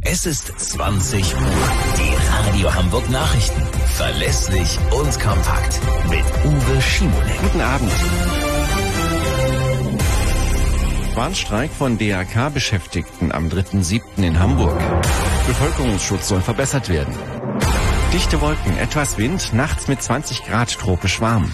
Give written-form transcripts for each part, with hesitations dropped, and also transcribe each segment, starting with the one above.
Es ist 20 Uhr. Die Radio Hamburg Nachrichten. Verlässlich und kompakt. Mit Uwe Schimonek. Guten Abend. Warnstreik von DRK-Beschäftigten am 3.7. in Hamburg. Bevölkerungsschutz soll verbessert werden. Dichte Wolken, etwas Wind, nachts mit 20 Grad tropisch warm.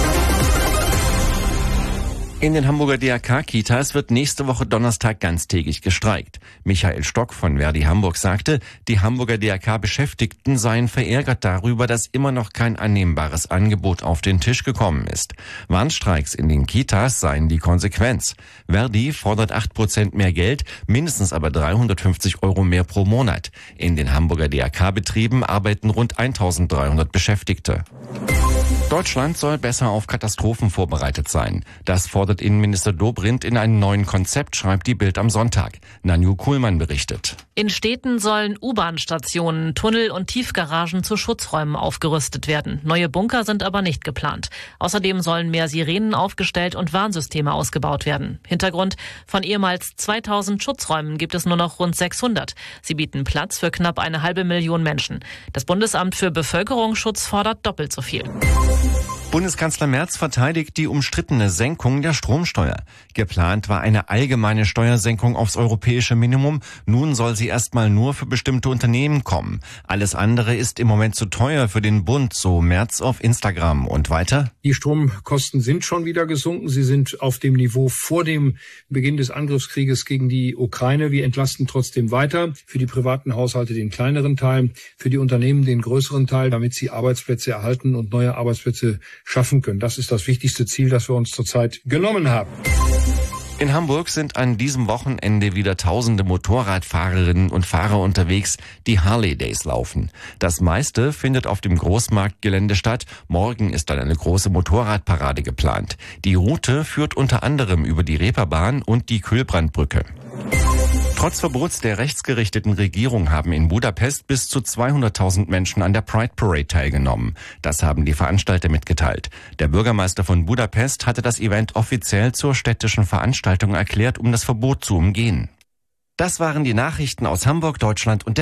In den Hamburger DRK-Kitas wird nächste Woche Donnerstag ganztägig gestreikt. Michael Stock von Verdi Hamburg sagte, die Hamburger DRK-Beschäftigten seien verärgert darüber, dass immer noch kein annehmbares Angebot auf den Tisch gekommen ist. Warnstreiks in den Kitas seien die Konsequenz. Verdi fordert 8% mehr Geld, mindestens aber 350 € mehr pro Monat. In den Hamburger DRK-Betrieben arbeiten rund 1300 Beschäftigte. Deutschland soll besser auf Katastrophen vorbereitet sein. Das fordert Innenminister Dobrindt in einem neuen Konzept, schreibt die Bild am Sonntag. Nanju Kuhlmann berichtet. In Städten sollen U-Bahn-Stationen, Tunnel und Tiefgaragen zu Schutzräumen aufgerüstet werden. Neue Bunker sind aber nicht geplant. Außerdem sollen mehr Sirenen aufgestellt und Warnsysteme ausgebaut werden. Hintergrund: von ehemals 2000 Schutzräumen gibt es nur noch rund 600. Sie bieten Platz für knapp 500.000 Menschen. Das Bundesamt für Bevölkerungsschutz fordert doppelt so viel. Bundeskanzler Merz verteidigt die umstrittene Senkung der Stromsteuer. Geplant war eine allgemeine Steuersenkung aufs europäische Minimum. Nun soll sie erstmal nur für bestimmte Unternehmen kommen. Alles andere ist im Moment zu teuer für den Bund, so Merz auf Instagram. Und weiter: Die Stromkosten sind schon wieder gesunken. Sie sind auf dem Niveau vor dem Beginn des Angriffskrieges gegen die Ukraine. Wir entlasten trotzdem weiter. Für die privaten Haushalte den kleineren Teil, für die Unternehmen den größeren Teil, damit sie Arbeitsplätze erhalten und neue Arbeitsplätze schaffen können. Das ist das wichtigste Ziel, das wir uns zurzeit genommen haben. In Hamburg sind an diesem Wochenende wieder tausende Motorradfahrerinnen und Fahrer unterwegs, die Harley Days laufen. Das meiste findet auf dem Großmarktgelände statt. Morgen ist dann eine große Motorradparade geplant. Die Route führt unter anderem über die Reeperbahn und die Kühlbrandbrücke. Trotz Verbots der rechtsgerichteten Regierung haben in Budapest bis zu 200.000 Menschen an der Pride Parade teilgenommen. Das haben die Veranstalter mitgeteilt. Der Bürgermeister von Budapest hatte das Event offiziell zur städtischen Veranstaltung erklärt, um das Verbot zu umgehen. Das waren die Nachrichten aus Hamburg, Deutschland und der